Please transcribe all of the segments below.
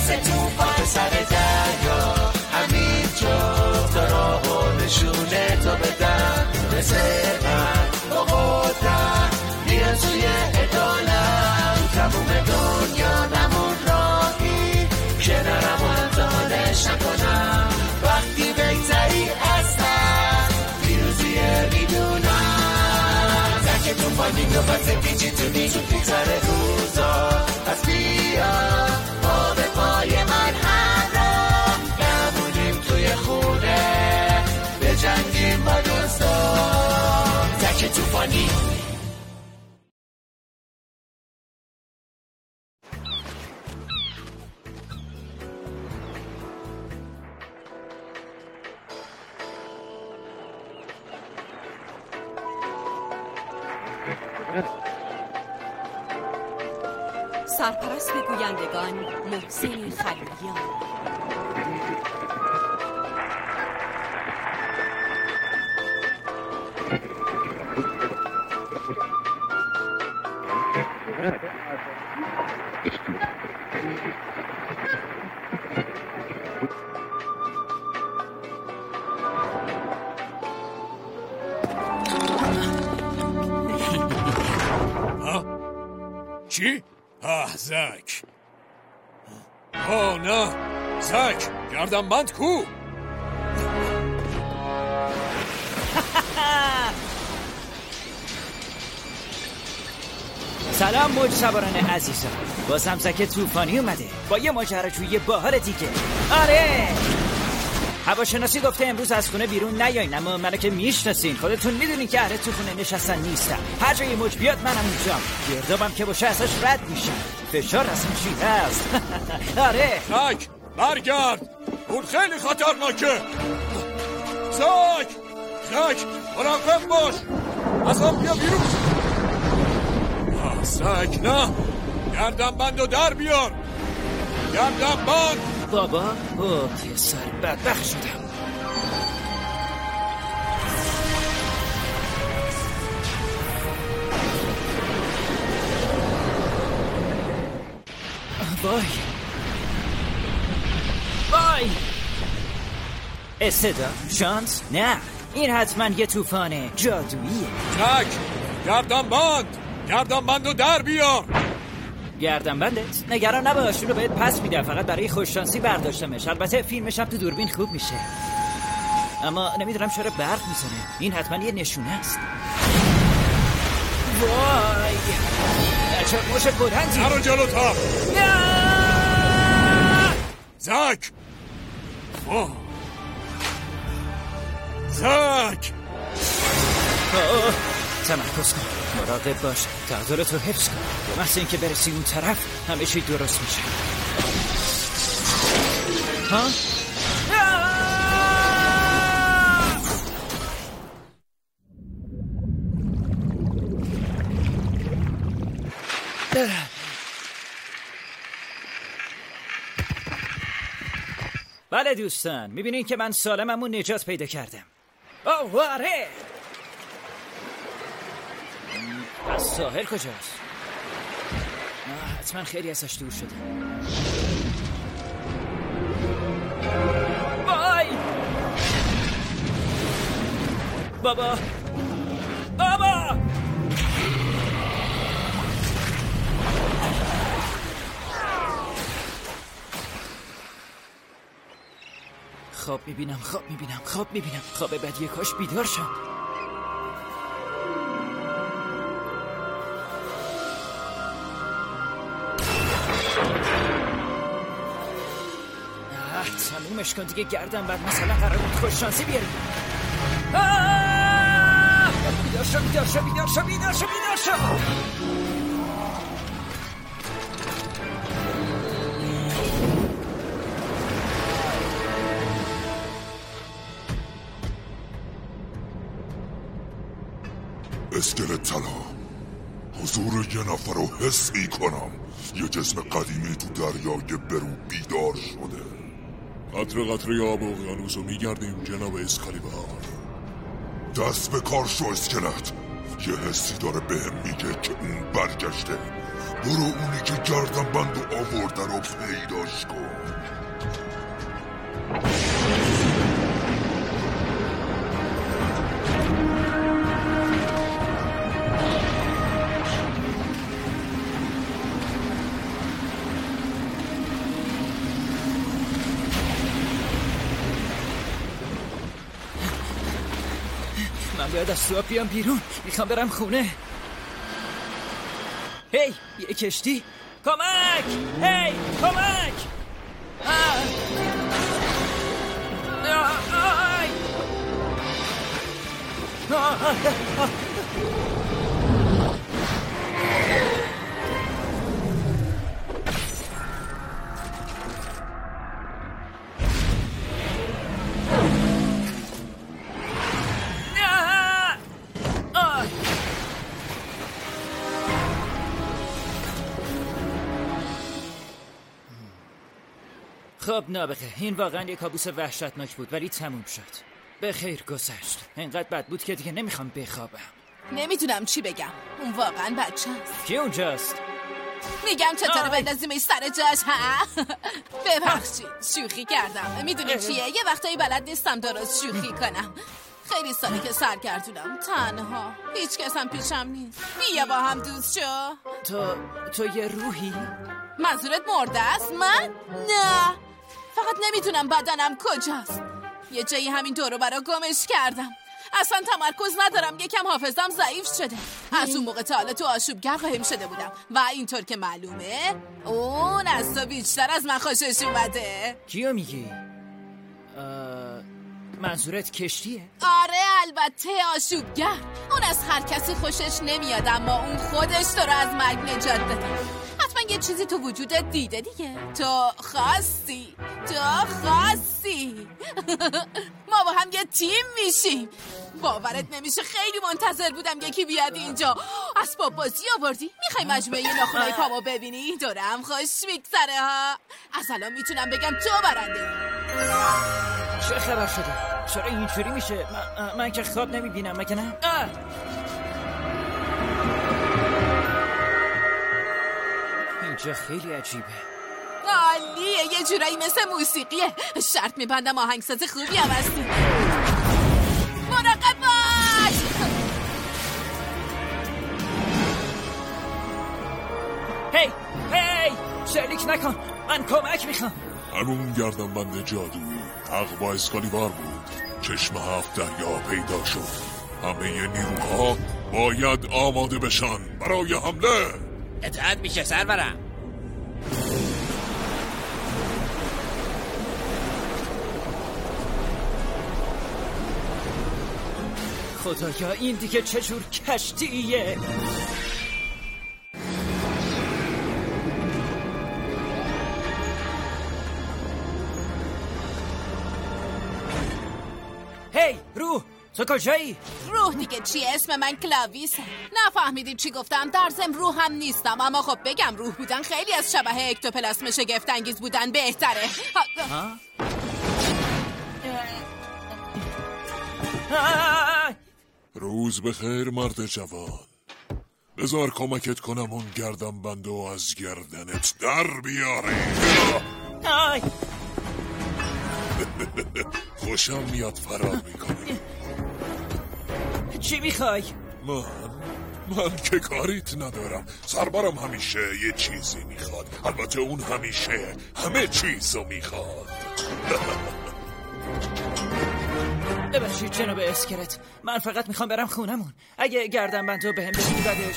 مثل توفان سر دریا همین جا تا راه و نشونه تو بدم مثل من با قدرت میان توی عدالت تموم دنیا نمون راهی کنارم و امتحانش نکنم وقتی بگذری اصلا پیروزیه میدونم تک توفانی و پس پیچی تو نیزو پیزر روزا پس بیا با به پای من همراه نمونیم توی خونه به جنگیم با دوستا تک توفانی سرپرست گویندگان محسن خلیلیان. چی؟ زک نه زک گردنبند کو؟ سلام موج سواران عزیزان، بازم زک طوفانی اومده با یه ماجراجویی باحال دیگه. آره هواشناسی گفته امروز از خونه بیرون نیاین، اما منو که میشناسین، خودتون میدونین که اهل تو خونه نشستن نیستم. هر جای موج بیاد منم اونجام، گردابم که باشه ازش رد میشم، فشار از این چی هست. آره زک برگرد، اون خیلی خطرناکه. زک مراقب باش، از آن بیا بیرون. زک نه، گردنبندو در بیار، گردنبند. بابا پسر بدبخت شدم. وای استعداد شانس نه، این حتما یه طوفان جادوییه. زک گردنبندو در بیار. گردنبندت؟ نگران نباش، اونو بهت پس میدم، فقط برای خوششانسی برداشتمش. البته فیلمش هم تو دوربین خوب میشه، اما نمیدونم چرا برق میزنه. این حتما یه نشونه است. وای چه موش بلندی. نرو جلوتر. زک تمرکز کن، مراقب باش، تعادلت رو حفظ کن. به محض اینکه برسی اون طرف همه چی درست میشه. ها؟ بله دوستان، میبینین که من سالممون نجات پیدا کردم. آره پس ساحل کجاست؟ حتما خیلی ازش دور شده. وای بابا خواب میبینم خواب بدیه، کاش بیدار شم. تمومش کن دیگه، گردم بعد مثلا قرار بود خوش شانسی بیاریم. بیدار شو. اسکلت طلا، حضور یه نفر رو حس میکنم. یه جسم قدیمی تو دریای برو بیدار شده. قطره قطره آب اقیانوس رو میگردیم جناب اسکالیبر. دست به کار شو اسکلت. یه حسی داره بهم میگه که اون برگشته. برو اونی که گردن بندو آورده رو پیداش کن. من باید از سواب بیام بیرون. میخوام برم خونه. هی یه کشتی. کمک! هی کمک! خب نابغه، این واقعا یک کابوس وحشتناک بود ولی تموم شد. به خیر گذشت. اینقدر بد بود که دیگه نمیخوام بخوابم. نمیتونم چی بگم. اون واقعا بچه است. کی اونجاست؟ میگم چطور بندازیمش سر جاش ها؟ ببخشید شوخی کردم. میدونی چیه؟ یه وقتایی بلد نیستم درست شوخی کنم. خیلی سالی که سرگردونم، تنها، هیچ کس هم پیشم نیست. بیا با هم دوست شو. تو یه روحی؟ منظورت مرده است؟ من؟ نه، فقط نمیدونم بدنم کجاست. یه جایی همین دورو برا گمش کردم. اصلا تمرکز ندارم، یکم حافظم ضعیف شده. از اون موقع تا حالا تو آشوبگر قایم شده بودم و اینطور که معلومه اون از تو بیشتر از من خوشش اومده. کیو میگی؟ منظورت کشتیه؟ آره البته آشوبگر. اون از هر کسی خوشش نمیاد، اما اون خودش تو رو از مرگ نجات داده. حتما یه چیزی تو وجودت دیده دیگه. تو خواستی ما با هم یه تیم میشیم. باورت نمیشه خیلی منتظر بودم یکی بیاد اینجا. اسباب بازی آوردی؟ میخوای مجموعه ناخنای پامو ببینی؟ دورم خوش میگذره ها. از الان میتونم بگم تو برنده. چه خبر شده؟ چرا اینجوری میشه؟ من که خواب نمیبینم مگه نه؟ اینجا خیلی عجیبه. عالیه، یه جورایی مثل موسیقیه. شرط میبندم آهنگساز خوبی هم هستی. مراقب باش. هی شلیک نکن، من کمک میخوام. همون گردنبند جادویی حق با اسکالیبار بود. چشم 7 دریا پیدا شد. همه نیروها باید آماده بشن برای حمله. اطاعت میشه سرورم. خدایا این دیگه چجور کشتیه؟ هی روح، تو کجایی؟ روح دیگه چیه؟ اسم من کلاویسه. نفهمیدید چی گفتم؟ در ضمن روح هم نیستم، اما خب بگم روح بودن خیلی از شبه اکتوپلاسم شگفت انگیز بودن بهتره. روز بخیر مرد جوان. بذار کمکت کنم اون گردنبندو از گردنت در بیاری. خوشم میاد فرار میکنی. چی میخوای؟ من که کاریت ندارم. سربرم همیشه یه چیزی میخواد. البته اون همیشه همه چیزو میخواد. ببخشید جناب اسکلت، من فقط میخوام برم خونمون. اگه گردنبندو بهم بدی بعدش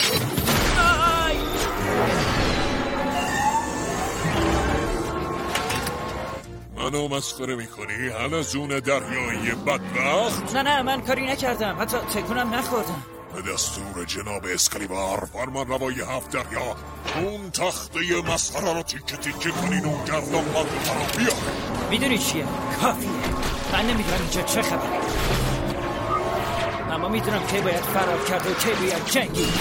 منو مسخره میکنی؟ حلزون دریایی بدبخت؟ نه من کاری نکردم، حتی تکونم نخوردم. به دستور جناب اسکالیبار فرمان روای 7 دریا اون تخته مسخره رو تیکه تیکه کنین و گردنبندو طرف بیار. میدونی چیه؟ کافیه. من نمیدونم اینجا چه خبره، اما میدونم که باید فرار کرد و که باید جنگید.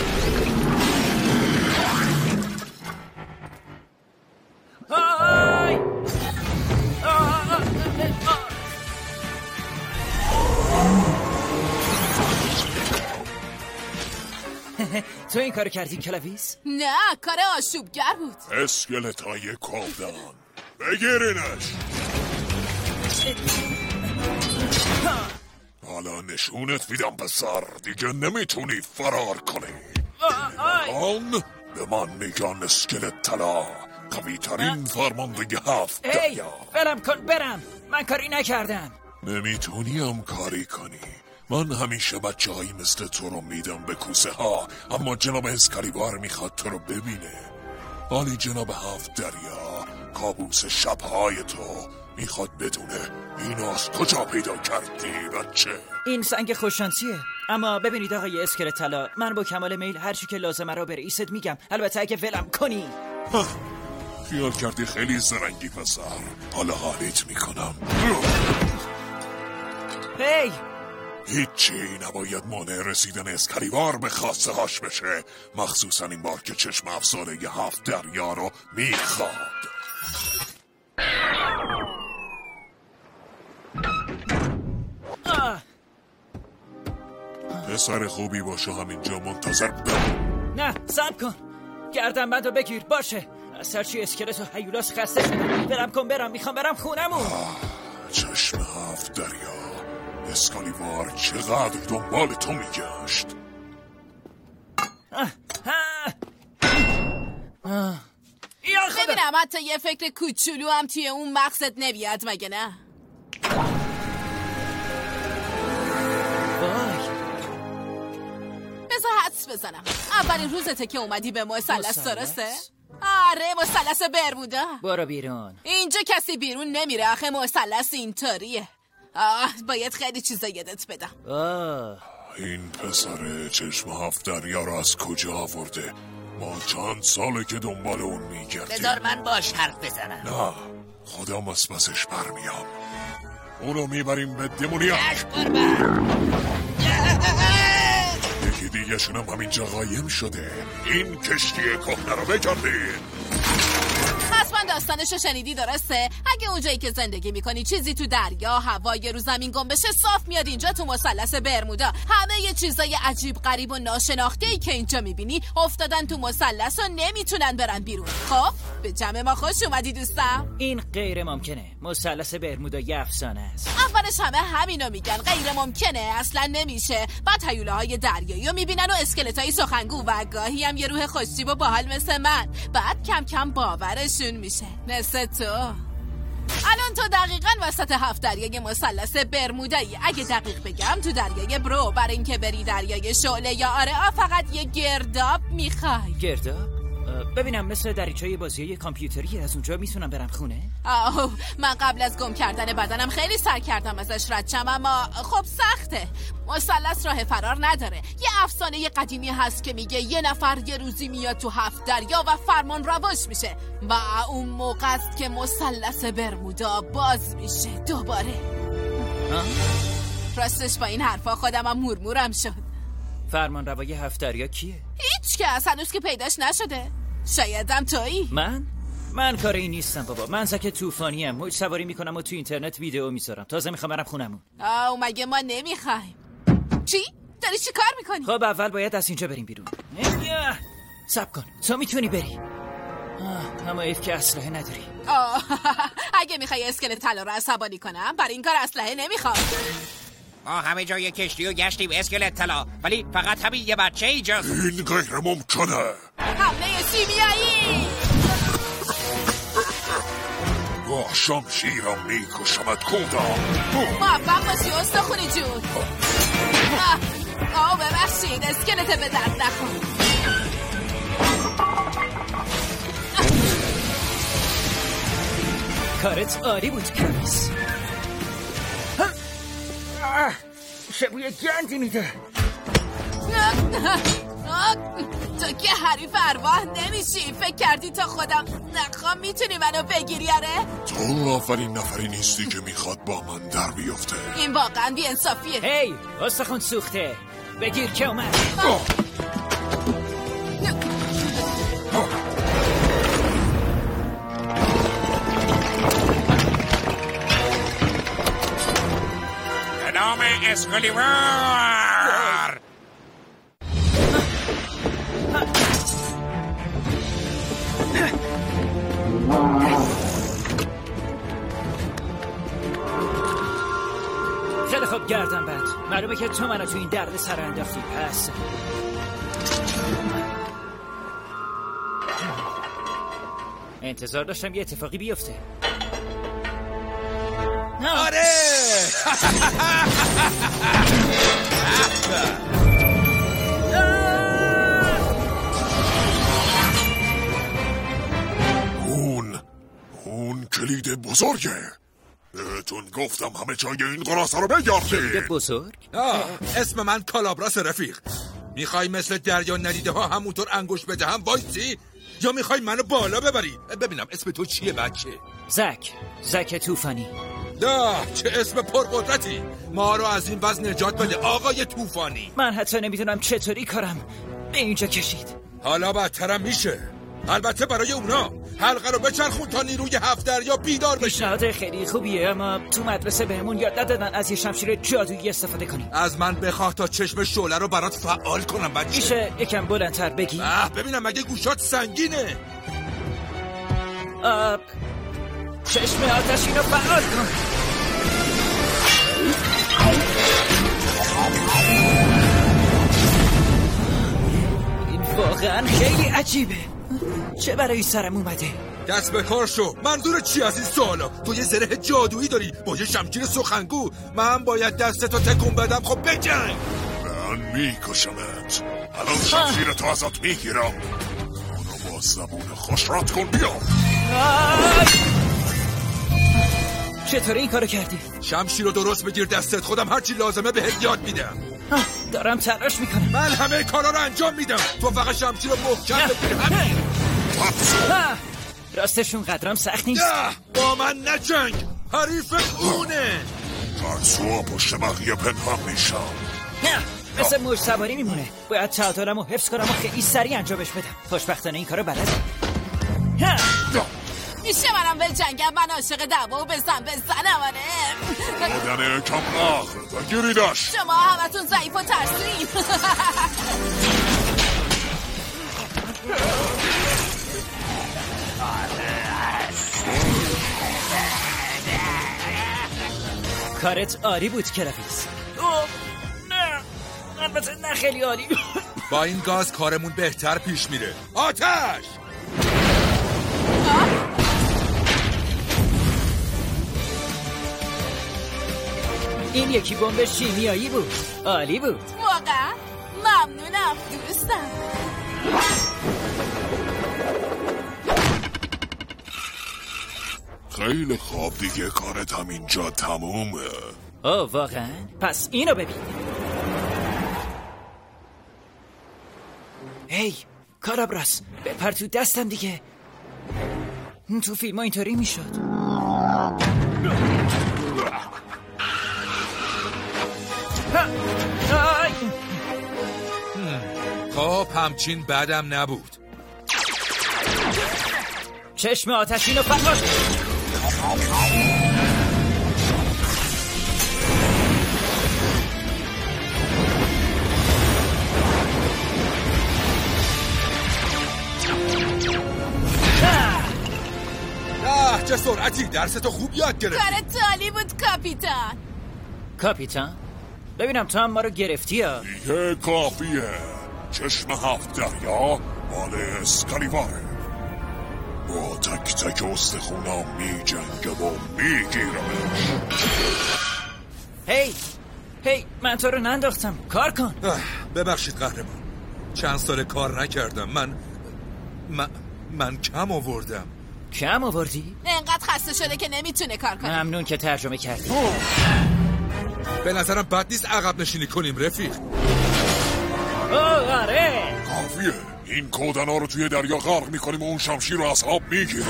تو این کارو کردی کلاویس؟ نه، کار آشوبگر بود. اسکلتای کودان بگیرینش. حالا نشونت میدم پسر، دیگه نمیتونی فرار کنی. آن به من میگن اسکلت طلا، قوی ترین فرمانده 7 دریا. ولم کن برم، من کاری نکردم. نمیتونی هم کاری کنی. من همیشه بچه هایی مثل تو رو میدم به کوسه ها، اما جناب اسکالیوار میخواد تو رو ببینه. حالی جناب 7 دریا، کابوس شبهای تو، میخواد بدونه اینو از کجا پیدا کردی بچه. این سنگ خوششانسیه. اما ببینید آقای اسکلت طلا، من با کمال میل هر چی که لازمه رو به رئیست میگم، البته اگه ولم کنی. خیال کردی خیلی زرنگی پسر، حالا حالیت میکنم. هی هیچی نباید مانع رسیدن اسکالیوار به خواسته هاش بشه، مخصوصا این بار که چشم افسانه 7 دریا رو میخواد. پسر خوبی باشه، همینجا منتظر بمون. نه صبر کن، گردنبند رو بگیر. باشه، از هرچی اسکلت و هیولاس خسته شدم. برم کن برم، میخوام برم خونمون. چشم 7 دریا، اسکالیوار چقدر دنبال تو میگشت. ببینم حتی یه فکر کوچولو هم توی اون مقصد نمیاد مگه نه؟ بذار حدس بزنم، اولین روزته که اومدی به مثلث، درسته؟ آره، مثلث برمودا. برو بیرون. اینجا کسی بیرون نمیره، آخه مثلث اینطوریه. باید خیلی چیزا یادت بدم. این پسر چشم 7 دریا رو از کجا آورده؟ ما چند ساله که دنبال اون میگردیم. بذار من باش حرف بزنم. نه، خودم از پسش برمیام. اونو میبریم به دمونیاک. یکی دیگه شونم همینجا قایم شده. این کشتی کهنه رو بگردید. حتما داستانشو شنیدی، درسته؟ اگه اونجایی که زندگی میکنی چیزی تو دریا، هوا یا رو زمین گم بشه، صاف میاد اینجا تو مثلث برمودا. همه یه چیزای عجیب غریب و ناشناخته‌ای که اینجا میبینی افتادن تو مثلث و نمیتونن برن بیرون. خب به جمع ما خوش اومدی دوستم. این غیر ممکنه. مثلث برمودا یه افسانه است. اولش همه همینو میگن، غیر ممکنه، اصلا نمیشه. بعد هیولاهای دریایی رو میبینن و اسکلتای سخنگو و گاهی هم یه روح خوشتیپ و باحال مثل من. بعد کم کم باورشون میشه، مثل تو. الان تو دقیقاً وسط 7 دریای مثلث برمودایی. اگه دقیق بگم تو دریای برو. برای اینکه بری دریای شعله یا آره، فقط یه گرداب میخوای. گرداب؟ ببینم مثل دریچه‌ی بازی کامپیوتری از اونجا میتونم برم خونه؟ من قبل از گم کردن بدنم خیلی سعی کردم ازش رد شم، اما خب سخته. مثلث راه فرار نداره. یه افسانه قدیمی هست که میگه یه نفر یه روزی میاد تو 7 دریا و فرمان رواش میشه و اون موقع است که مثلث برمودا باز میشه دوباره. راستش با این حرفا خودمم مورمورم شد. فرمان روای 7 دریا کیه؟ هیچ کس، هنوز که پیداش نشده. شایدم تویی. من کاری نیستم بابا. من زک طوفانیم، موج سواری میکنم و تو اینترنت ویدیو میذارم. تازه میخوام برم خونمون. مگه ما نمیخوایم؟ چی؟ داری چی کار میکنی؟ خب اول باید از اینجا بریم بیرون. صبر کن، تو میتونی بری. اما ایف که اسلحه نداری. اگه میخوای اسکلت طلا رو عصبانی کنم، برای این کار اسلحه نمیخوام. ما همه جای کشتی و گشتیم اسکلت طلا، ولی فقط همین یه بچه ایجاز. این غیر ممکنه. حمله شیمیایی. با شمشیرم میکشمت کودان. موفق باشی استخونی جون. ببخشید، اسکلت به درد نخور. کارت عالی بود کلاویس. شبوی گندی میده. تو که حریف ارواح نمیشی. فکر کردی تا خودم نخوام میتونی منو بگیری؟ آره تو اولین نفری نیستی که میخواد با من در بیفته. این واقعا بی انصافیه. هی استخون سوخته، بگیر که اومد. به نام اسکالیوار. گردن بند. معلومه که تو منو تو این درد سر انداختی. پس انتظار داشتم یه اتفاقی بیفته. آره اون کلید بزرگه. بهتون گفتم همه جای این قراصه رو بگردی. کلید بزرگ؟ اسم من کالابراس رفیق. میخوای مثل دریا ندیده ها همونطور انگوش بدهم وایسی یا میخوای منو بالا ببری؟ ببینم اسم تو چیه بچه؟ زک طوفانی. چه اسم پرقدرتی. ما رو از این وضع نجات بده آقای طوفانی. من حتی نمیدونم چطوری کارم به اینجا کشید. حالا بدترم میشه. البته برای اونا حلقه رو بچرخون تا نیروی 7 دریا بیدار بشه. پیشنهاد خیلی خوبیه اما تو مدرسه بهمون یاد ندادن از یه شمشیر جادویی استفاده کنیم. از من بخواه تا چشم شعله رو برات فعال کنم بچه. میشه یکم بلندتر بگی؟ ببینم مگه گوشات سنگینه. چشم آتشین رو فعال کن. این واقعا خیلی عجیبه. چه برای سرم اومده؟ دست به کار شو. منظور چی از این سوالا؟ تو یه زره جادویی داری با یه شمشیر سخنگو. من باید دستتو تکون بدم. خب بجنگ. من میکشمت. الان شمشیرتو ازت میگیرم. اونو با زبون خوش رد کن بیا. چطور این کارو کردی؟ شمشیر رو درست بگیر دستت. خودم هرچی لازمه بهت یاد میدم. دارم تلاش میکنم. من همه کارا رو انجام میدم. تو فقط شمشیر رو محکم بگیر. همین. راستشون قدرم سخت نیست. با من نجنگ. حریف اونه. ترسوها پشت بقیه پنهان میشم. مثل موج سواری میمونه. باید تعادلم رو حفظ کنم و خیلی سریع انجامش بدم. خوشبختانه این کارو بلدم. میشه منم به جنگم. من عاشق دعوا و بزنم آدن کم آخر و گیریدش. شما همتون ضعیف و ترسوین. کارت عالی بود کلاویز. نه البته نه خیلی عالی. با این گاز کارمون بهتر پیش میره. آتش! این یکی بمب شیمیایی بود. عالی بود. واقعا ممنونم دوستم. خیلی خوب دیگه کارت همینجا تمومه. واقعا؟ پس اینو ببین. هی کالابراس بپر تو دستم دیگه. تو فیلم ها اینطوری میشد. خب همچین بدم نبود. چشم آتشین رو فعال. چه سرعتی. درستو خوب یاد گرفتی. کارت عالی بود کاپیتان. کاپیتان؟ ببینم تو هم ما رو گرفتی ها. دیگه کافیه. چشم 7 دریا مال اسکالیواره. با تک تک استخونام می جنگه و می گیرمش. هی من تو رو ننداختم. کار کن. ببخشید قهرمان. چند سال کار نکردم. من کم آوردم. کم آوردی؟ انقدر خسته شده که نمیتونه کار کنه. ممنون که ترجمه کردی. به نظرم بد نیست عقب نشینی کنیم رفیق. آره کافیه. این کودنا رو توی دریا غرق میکنیم و اون شمشیر رو از آب میگیریم.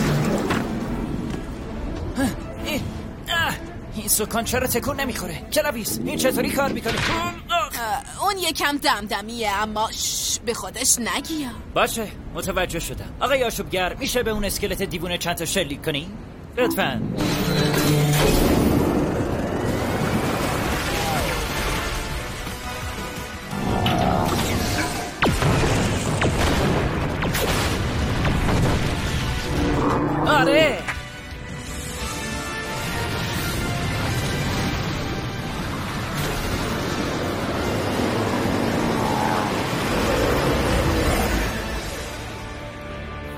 این سکان چرا تکون نمیخوره؟ کلاویز این چطوری کار میکنه؟ اون یکم دمدمیه اما به خودش نگیا. باشه متوجه شدم. آقای آشوبگر میشه به اون اسکلت دیوونه چند تا شلیک کنی؟ لطفاً. آره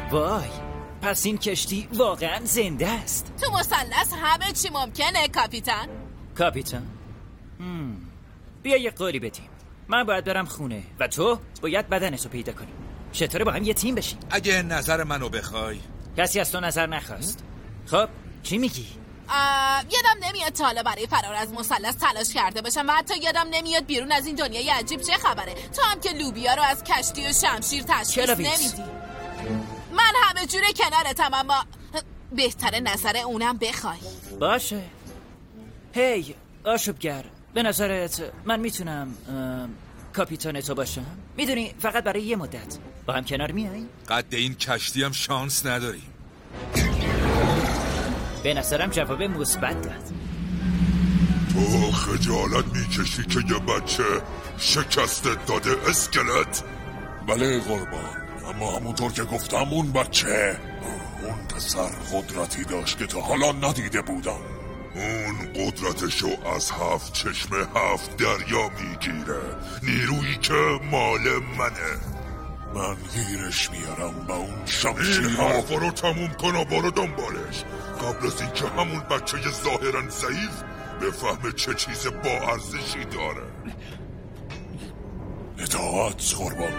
وای، پس این کشتی واقعا زنده است. تو مثلث همه چی ممکنه کاپیتان. کاپیتان؟ بیا یه قولی بدیم. من باید برم خونه و تو باید بدنتو پیدا کنی. چطوره با هم یه تیم بشیم؟ اگه نظر منو بخوای. کسی از تو نظر نخواست. خب چی میگی؟ یادم نمیاد تا حالا برای فرار از مثلث تلاش کرده باشم و حتی یادم نمیاد بیرون از این دنیای عجیب چه خبره. تو هم که لوبیا رو از کشتی و شمشیر تشخیص نمیدی. من همه جوره کنارتم، اما بهتره نظر اونم بخوای. باشه. هی آشوبگر، به نظرت من میتونم کاپیتان تو باشم؟ میدونی فقط برای یه مدت. با هم کنار میای؟ قد این کشتی هم شانس نداریم. به نظرم جواب مثبت داد. تو خجالت میکشی که یه بچه شکست داده اسکلت؟ بله قربان، اما همونطور که گفتم اون بچه، اون پسر قدرتی داشت که تا حالا ندیده بودم. اون قدرتشو از 7 چشم 7 دریا میگیره، نیرویی که مال منه. من گیرش میارم با اون این شمشیر. حرفا رو تموم کن و برو دنبالش، قبل از اینکه همون بچه ظاهرا ضعیف بفهمه چه چیز با ارزشی داره. اطاعت قربان.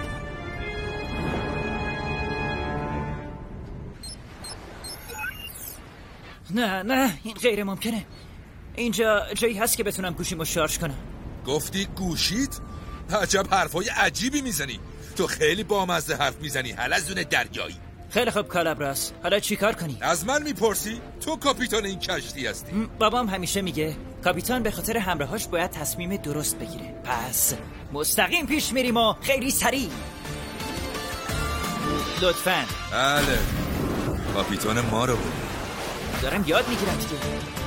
نه این غیر ممکنه. اینجا جایی هست که بتونم گوشیمو شارژ کنم. گفتی گوشیت؟ عجب حرفای عجیبی میزنی. تو خیلی بامزه حرف میزنی حلزون دریایی. خیلی خوب کالابراس، حالا چی کار کنی؟ از من میپرسی؟ تو کاپیتان این کشتی هستی. بابام همیشه میگه کاپیتان به خاطر همراهاش باید تصمیم درست بگیره. پس مستقیم پیش میریم و خیلی سریع. لطفاً. بله، کاپیتان ما رو بود. دارم یاد میگیرم دیگه.